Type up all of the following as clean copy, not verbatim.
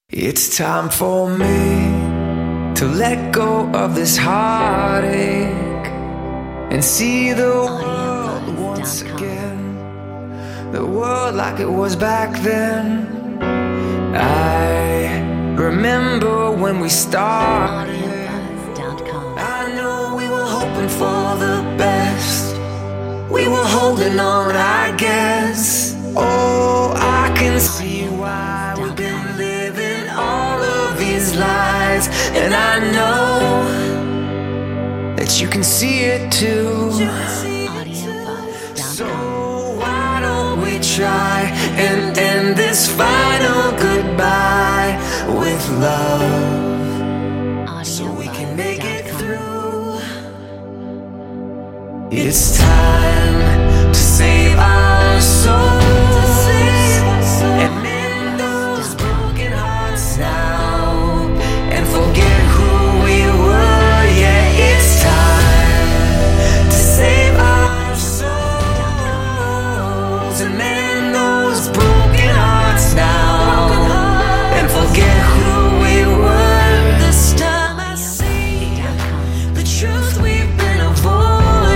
It's time for me to let go of this heartache and see the world once again, the world like it was back then. I remember when we started. I know we were hoping for the best. We were holding on, I guess. Oh, I can see why we've been living all of these lies, and I know that you can see it too. So why don't we try and end this final goodbye with love, so we can make it through. It's time to save our souls and mend those broken hearts now, and forget who we were. Yeah, it's time to save our souls and mend those broken hearts now, and forget who we were. This time I see the truth we've been avoiding.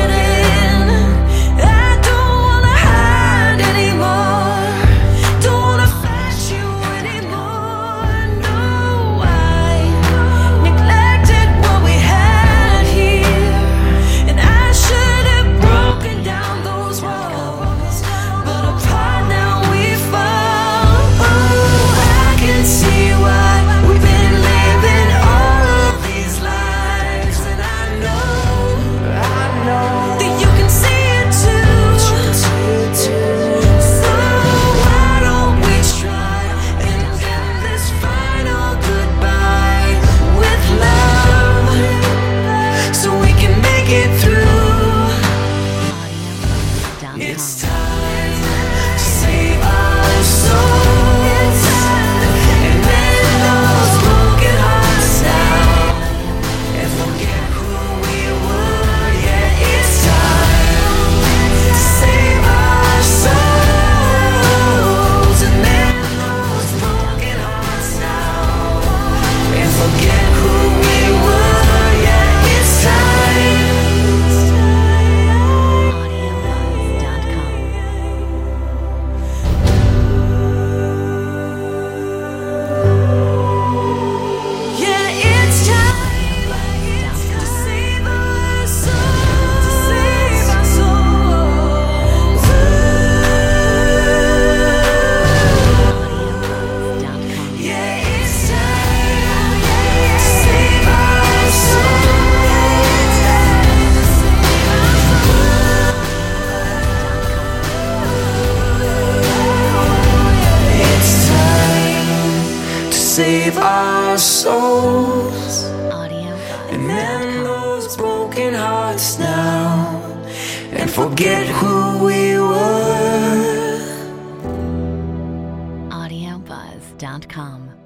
It's time to save our souls and mend those broken hearts now, and forget who we were. Yeah, it's time to save our souls and mend those broken hearts now, and forget who we were. Yeah, it's time. Save our souls and mend those broken hearts now, and forget who we were. Audiobuzz.com